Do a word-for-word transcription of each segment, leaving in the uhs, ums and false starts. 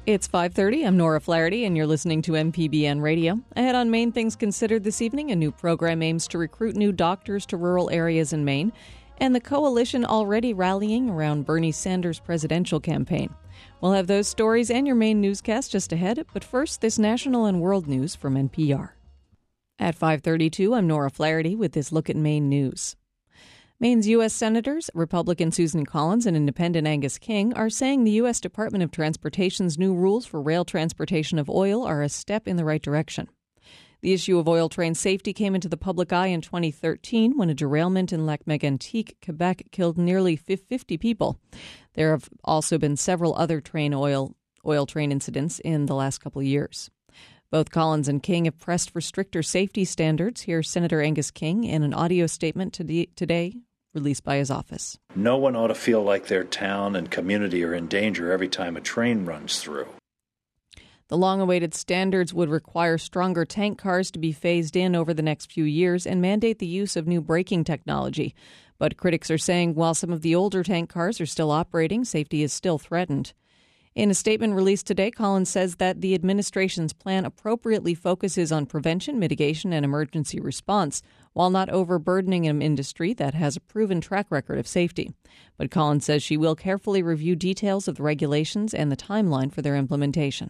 It's five thirty. I'm Nora Flaherty, and you're listening to M P B N Radio. Ahead on Maine Things Considered this evening, a new program aims to recruit new doctors to rural areas in Maine, and the coalition already rallying around Bernie Sanders' presidential campaign. We'll have those stories and your Maine newscast just ahead, but first, this national and world news from N P R. At five thirty-two, I'm Nora Flaherty with this look at Maine news. Maine's U S Senators, Republican Susan Collins and Independent Angus King, are saying the U S Department of Transportation's new rules for rail transportation of oil are a step in the right direction. The issue of oil train safety came into the public eye in twenty thirteen when a derailment in Lac-Mégantic, Quebec, killed nearly fifty people. There have also been several other train oil, oil train incidents in the last couple of years. Both Collins and King have pressed for stricter safety standards. Here's Senator Angus King in an audio statement today released by his office. No one ought to feel like their town and community are in danger every time a train runs through. The long-awaited standards would require stronger tank cars to be phased in over the next few years and mandate the use of new braking technology. But critics are saying while some of the older tank cars are still operating, safety is still threatened. In a statement released today, Collins says that the administration's plan appropriately focuses on prevention, mitigation, and emergency response, while not overburdening an industry that has a proven track record of safety. But Collins says she will carefully review details of the regulations and the timeline for their implementation.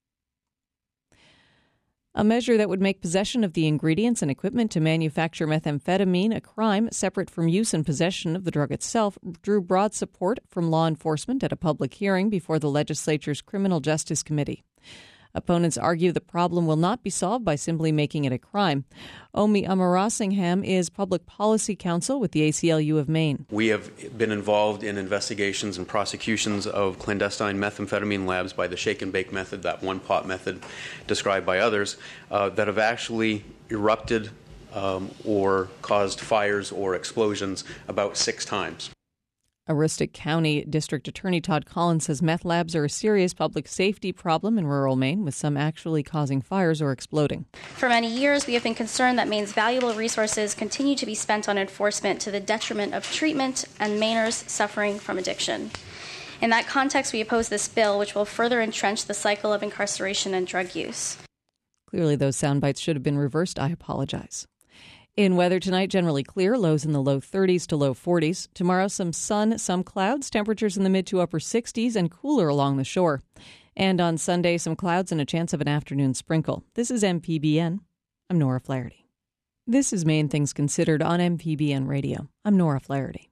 A measure that would make possession of the ingredients and equipment to manufacture methamphetamine a crime separate from use and possession of the drug itself drew broad support from law enforcement at a public hearing before the legislature's Criminal Justice Committee. Opponents argue the problem will not be solved by simply making it a crime. Omi Amarasingham is Public Policy Counsel with the A C L U of Maine. We have been involved in investigations and prosecutions of clandestine methamphetamine labs by the shake and bake method, that one pot method described by others, uh, that have actually erupted um, or caused fires or explosions about six times. Aroostook County District Attorney Todd Collins says meth labs are a serious public safety problem in rural Maine, with some actually causing fires or exploding. For many years, we have been concerned that Maine's valuable resources continue to be spent on enforcement to the detriment of treatment and Mainers suffering from addiction. In that context, we oppose this bill, which will further entrench the cycle of incarceration and drug use. Clearly, those sound bites should have been reversed. I apologize. In weather tonight, generally clear, lows in the low thirties to low forties. Tomorrow, some sun, some clouds, temperatures in the mid to upper sixties and cooler along the shore. And on Sunday, some clouds and a chance of an afternoon sprinkle. This is M P B N. I'm Nora Flaherty. This is Maine Things Considered on M P B N Radio. I'm Nora Flaherty.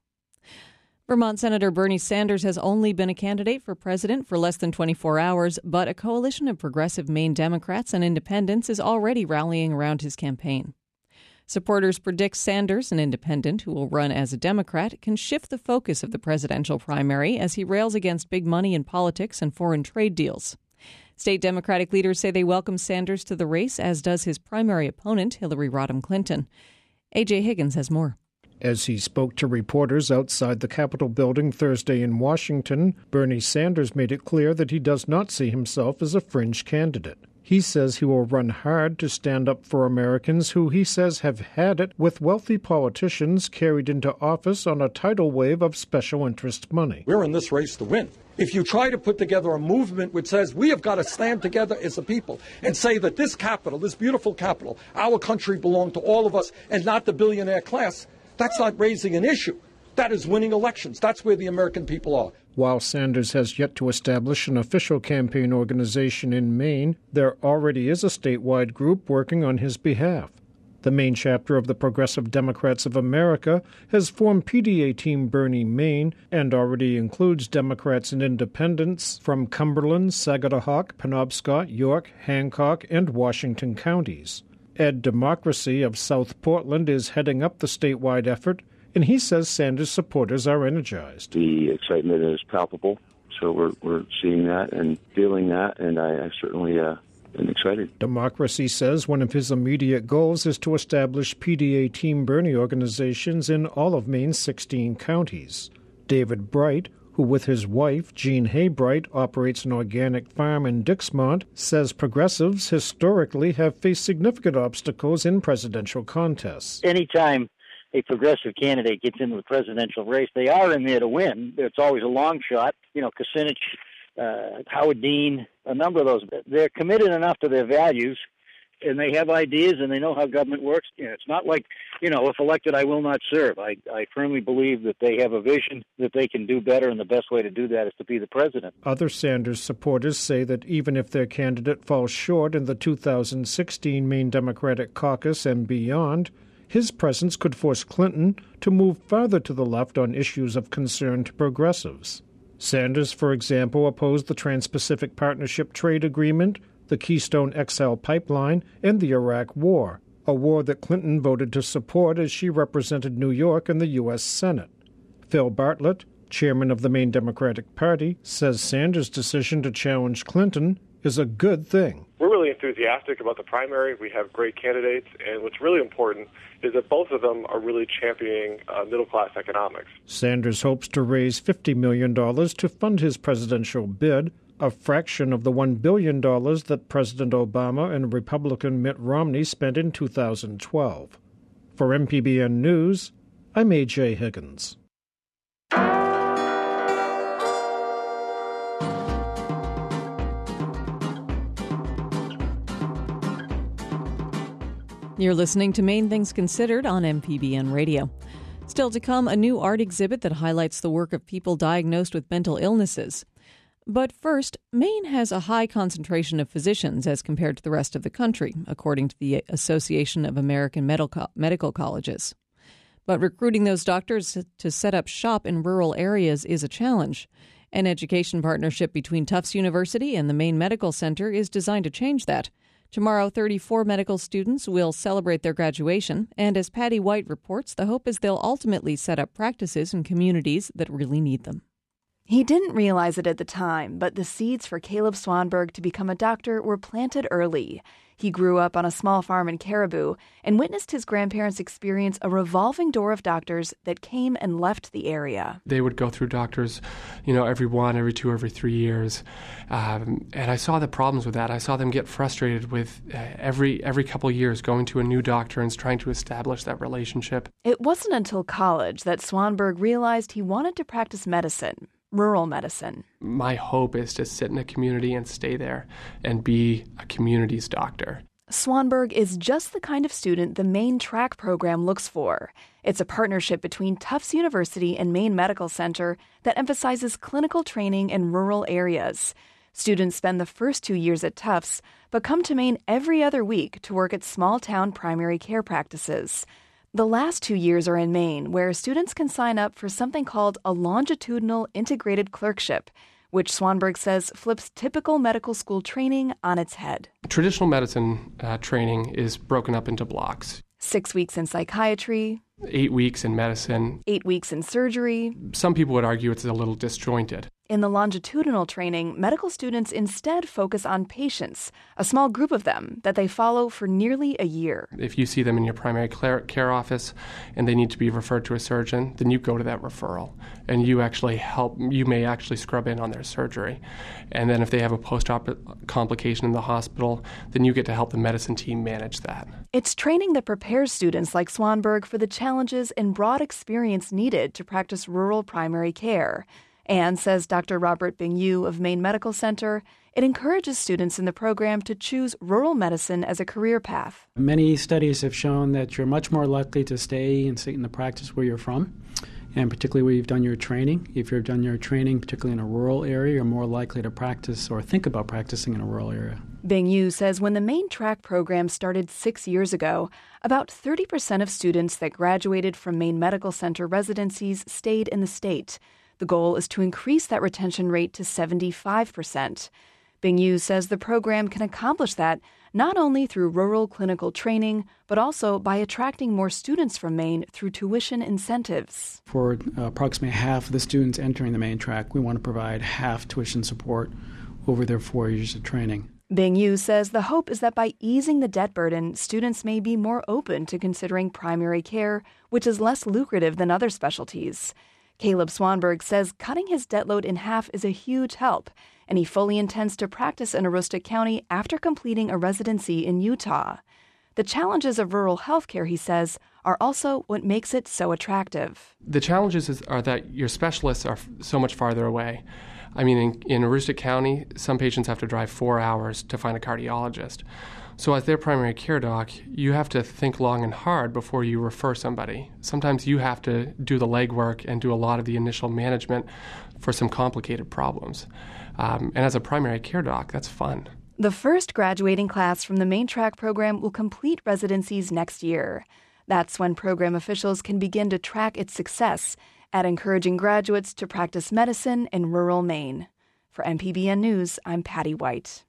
Vermont Senator Bernie Sanders has only been a candidate for president for less than twenty-four hours, but a coalition of progressive Maine Democrats and independents is already rallying around his campaign. Supporters predict Sanders, an independent who will run as a Democrat, can shift the focus of the presidential primary as he rails against big money in politics and foreign trade deals. State Democratic leaders say they welcome Sanders to the race, as does his primary opponent, Hillary Rodham Clinton. A J Higgins has more. As he spoke to reporters outside the Capitol building Thursday in Washington, Bernie Sanders made it clear that he does not see himself as a fringe candidate. He says he will run hard to stand up for Americans who he says have had it with wealthy politicians carried into office on a tidal wave of special interest money. We're in this race to win. If you try to put together a movement which says we have got to stand together as a people and say that this capital, this beautiful capital, our country belonged to all of us and not the billionaire class, that's not raising an issue. That is winning elections. That's where the American people are. While Sanders has yet to establish an official campaign organization in Maine, there already is a statewide group working on his behalf. The Maine chapter of the Progressive Democrats of America has formed P D A Team Bernie Maine and already includes Democrats and independents from Cumberland, Sagadahoc, Penobscot, York, Hancock, and Washington counties. Ed Democracy of South Portland is heading up the statewide effort, and he says Sanders supporters are energized. The excitement is palpable, so we're we're seeing that and feeling that, and I, I certainly uh, am excited. Democracy says one of his immediate goals is to establish P D A Team Bernie organizations in all of Maine's sixteen counties. David Bright, who with his wife, Jean Haybright, operates an organic farm in Dixmont, says progressives historically have faced significant obstacles in presidential contests. Anytime a progressive candidate gets into the presidential race, they are in there to win. It's always a long shot. You know, Kucinich uh, Howard Dean, a number of those. They're committed enough to their values, and they have ideas, and they know how government works. You know, it's not like, you know, if elected, I will not serve. I, I firmly believe that they have a vision that they can do better, and the best way to do that is to be the president. Other Sanders supporters say that even if their candidate falls short in the two thousand sixteen Maine Democratic caucus and beyond, his presence could force Clinton to move farther to the left on issues of concern to progressives. Sanders, for example, opposed the Trans-Pacific Partnership Trade Agreement, the Keystone X L pipeline, and the Iraq War, a war that Clinton voted to support as she represented New York in the U S Senate. Phil Bartlett, chairman of the Maine Democratic Party, says Sanders' decision to challenge Clinton is a good thing. We're really enthusiastic about the primary. We have great candidates, and what's really important is that both of them are really championing uh, middle-class economics. Sanders hopes to raise fifty million dollars to fund his presidential bid, a fraction of the one billion dollars that President Obama and Republican Mitt Romney spent in two thousand twelve. For M P B N News, I'm A J Higgins. You're listening to Maine Things Considered on M P B N Radio. Still to come, a new art exhibit that highlights the work of people diagnosed with mental illnesses. But first, Maine has a high concentration of physicians as compared to the rest of the country, according to the Association of American Medical Medical Colleges. But recruiting those doctors to set up shop in rural areas is a challenge. An education partnership between Tufts University and the Maine Medical Center is designed to change that. Tomorrow, thirty-four medical students will celebrate their graduation, and as Patty White reports, the hope is they'll ultimately set up practices in communities that really need them. He didn't realize it at the time, but the seeds for Caleb Swanberg to become a doctor were planted early. He grew up on a small farm in Caribou and witnessed his grandparents experience a revolving door of doctors that came and left the area. They would go through doctors, you know, every one, every two, every three years. Um, and I saw the problems with that. I saw them get frustrated with uh, every every couple of years going to a new doctor and trying to establish that relationship. It wasn't until college that Swanberg realized he wanted to practice medicine. Rural medicine. My hope is to sit in a community and stay there and be a community's doctor. Swanberg is just the kind of student the Maine Track program looks for. It's a partnership between Tufts University and Maine Medical Center that emphasizes clinical training in rural areas. Students spend the first two years at Tufts, but come to Maine every other week to work at small-town primary care practices. The last two years are in Maine, where students can sign up for something called a longitudinal integrated clerkship, which Swanberg says flips typical medical school training on its head. Traditional medicine uh, training is broken up into blocks. Six weeks in psychiatry. Eight weeks in medicine. Eight weeks in surgery. Some people would argue it's a little disjointed. In the longitudinal training, medical students instead focus on patients, a small group of them that they follow for nearly a year. If you see them in your primary care office and they need to be referred to a surgeon, then you go to that referral and you actually help, you may actually scrub in on their surgery. And then if they have a post-op complication in the hospital, then you get to help the medicine team manage that. It's training that prepares students like Swanberg for the challenges and broad experience needed to practice rural primary care. And, says Doctor Robert Bingyu of Maine Medical Center, it encourages students in the program to choose rural medicine as a career path. Many studies have shown that you're much more likely to stay and stay in the practice where you're from, and particularly where you've done your training. If you've done your training, particularly in a rural area, you're more likely to practice or think about practicing in a rural area. Bingyu says when the Maine Track program started six years ago, about thirty percent of students that graduated from Maine Medical Center residencies stayed in the state. The goal is to increase that retention rate to seventy-five percent. Bingyu says the program can accomplish that not only through rural clinical training, but also by attracting more students from Maine through tuition incentives. For uh, approximately half of the students entering the Maine Track, we want to provide half tuition support over their four years of training. Bingyu says the hope is that by easing the debt burden, students may be more open to considering primary care, which is less lucrative than other specialties. Caleb Swanberg says cutting his debt load in half is a huge help, and he fully intends to practice in Aroostook County after completing a residency in Utah. The challenges of rural health care, he says, are also what makes it so attractive. The challenges is, are that your specialists are f- so much farther away. I mean, in, in Aroostook County, some patients have to drive four hours to find a cardiologist. So as their primary care doc, you have to think long and hard before you refer somebody. Sometimes you have to do the legwork and do a lot of the initial management for some complicated problems. Um, and as a primary care doc, that's fun. The first graduating class from the Main Track program will complete residencies next year. That's when program officials can begin to track its success at encouraging graduates to practice medicine in rural Maine. For M P B N News, I'm Patty White.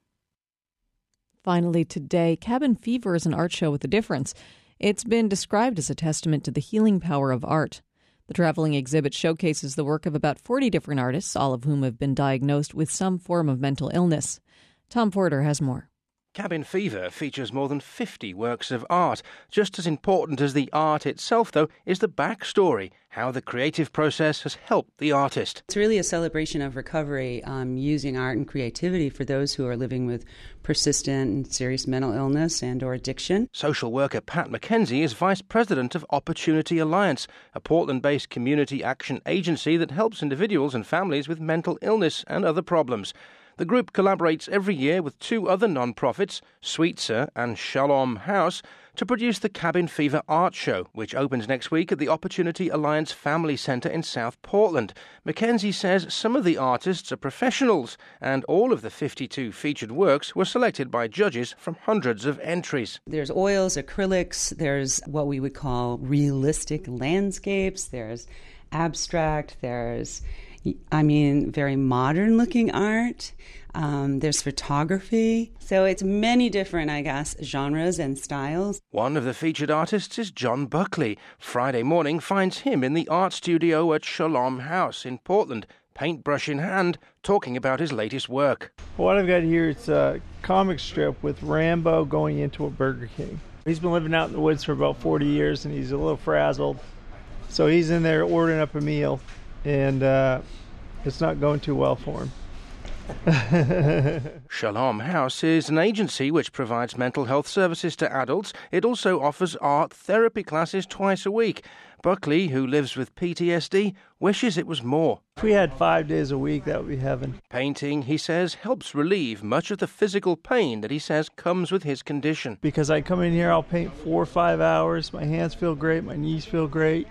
Finally today, Cabin Fever is an art show with a difference. It's been described as a testament to the healing power of art. The traveling exhibit showcases the work of about forty different artists, all of whom have been diagnosed with some form of mental illness. Tom Porter has more. Cabin Fever features more than fifty works of art. Just as important as the art itself, though, is the backstory, how the creative process has helped the artist. It's really a celebration of recovery, um, using art and creativity for those who are living with persistent and serious mental illness and or addiction. Social worker Pat McKenzie is vice president of Opportunity Alliance, a Portland-based community action agency that helps individuals and families with mental illness and other problems. The group collaborates every year with two other non-profits, Sweetser and Shalom House, to produce the Cabin Fever Art Show, which opens next week at the Opportunity Alliance Family Centre in South Portland. Mackenzie says some of the artists are professionals, and all of the fifty-two featured works were selected by judges from hundreds of entries. There's oils, acrylics, there's what we would call realistic landscapes, there's abstract, there's I mean, very modern-looking art. Um, there's photography. So it's many different, I guess, genres and styles. One of the featured artists is John Buckley. Friday morning finds him in the art studio at Shalom House in Portland, paintbrush in hand, talking about his latest work. What I've got here is a comic strip with Rambo going into a Burger King. He's been living out in the woods for about forty years, and he's a little frazzled. So he's in there ordering up a meal. And uh, it's not going too well for him. Shalom House is an agency which provides mental health services to adults. It also offers art therapy classes twice a week. Buckley, who lives with P T S D, wishes it was more. If we had five days a week, that would be heaven. Painting, he says, helps relieve much of the physical pain that he says comes with his condition. Because I come in here, I'll paint four or five hours. My hands feel great, my knees feel great.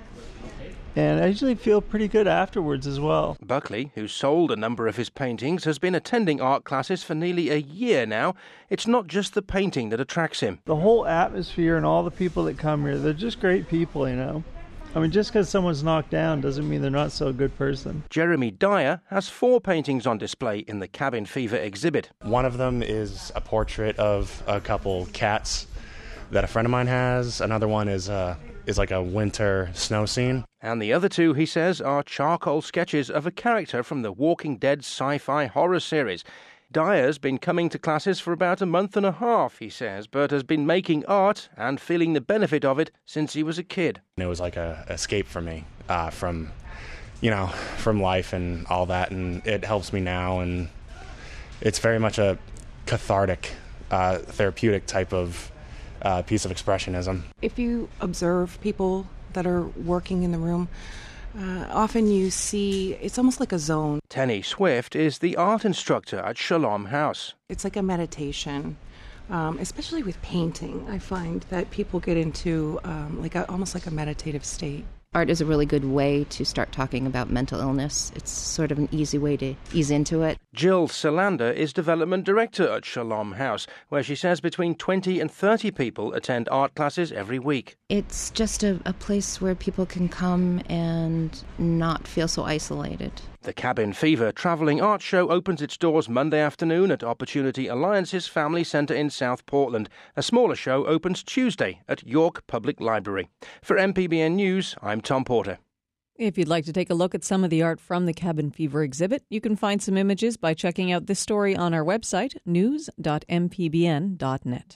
And I usually feel pretty good afterwards as well. Buckley, who sold a number of his paintings, has been attending art classes for nearly a year now. It's not just the painting that attracts him. The whole atmosphere and all the people that come here, they're just great people, you know. I mean, just because someone's knocked down doesn't mean they're not so a good person. Jeremy Dyer has four paintings on display in the Cabin Fever exhibit. One of them is a portrait of a couple cats that a friend of mine has. Another one is a... is like a winter snow scene. And the other two, he says, are charcoal sketches of a character from the Walking Dead sci-fi horror series. Dyer's been coming to classes for about a month and a half, he says, but has been making art and feeling the benefit of it since he was a kid. It was like a escape for me uh, from, you know, from life and all that, and it helps me now, and it's very much a cathartic, uh, therapeutic type of Uh, piece of expressionism. If you observe people that are working in the room, uh, often you see it's almost like a zone. Tenny Swift is the art instructor at Shalom House. It's like a meditation, um, especially with painting. I find that people get into um, like a, almost like a meditative state. Art is a really good way to start talking about mental illness. It's sort of an easy way to ease into it. Jill Solander is development director at Shalom House, where she says between twenty and thirty people attend art classes every week. It's just a, a place where people can come and not feel so isolated. The Cabin Fever Travelling Art Show opens its doors Monday afternoon at Opportunity Alliance's Family Centre in South Portland. A smaller show opens Tuesday at York Public Library. For M P B N News, I'm Tom Porter. If you'd like to take a look at some of the art from the Cabin Fever exhibit, you can find some images by checking out this story on our website, news dot m p b n dot net.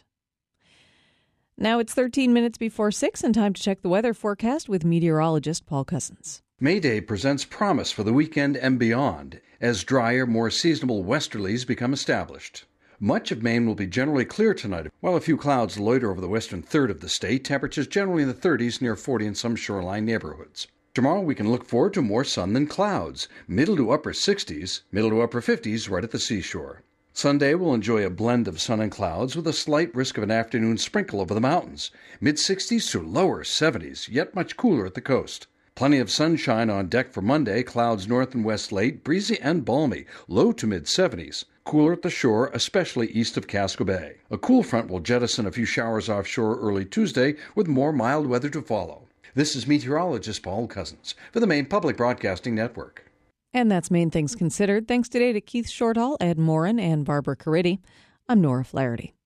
Now it's thirteen minutes before six and time to check the weather forecast with meteorologist Paul Cousins. May Day presents promise for the weekend and beyond as drier, more seasonable westerlies become established. Much of Maine will be generally clear tonight, while a few clouds loiter over the western third of the state. Temperatures generally in the thirties, near forty in some shoreline neighborhoods. Tomorrow we can look forward to more sun than clouds. Middle to upper sixties, middle to upper fifties right at the seashore. Sunday we'll enjoy a blend of sun and clouds with a slight risk of an afternoon sprinkle over the mountains. mid-sixties to lower seventies, yet much cooler at the coast. Plenty of sunshine on deck for Monday, clouds north and west late, breezy and balmy, low to mid-seventies. Cooler at the shore, especially east of Casco Bay. A cool front will jettison a few showers offshore early Tuesday with more mild weather to follow. This is meteorologist Paul Cousins for the Maine Public Broadcasting Network. And that's Maine Things Considered. Thanks today to Keith Shortall, Ed Morin, and Barbara Caridi. I'm Nora Flaherty.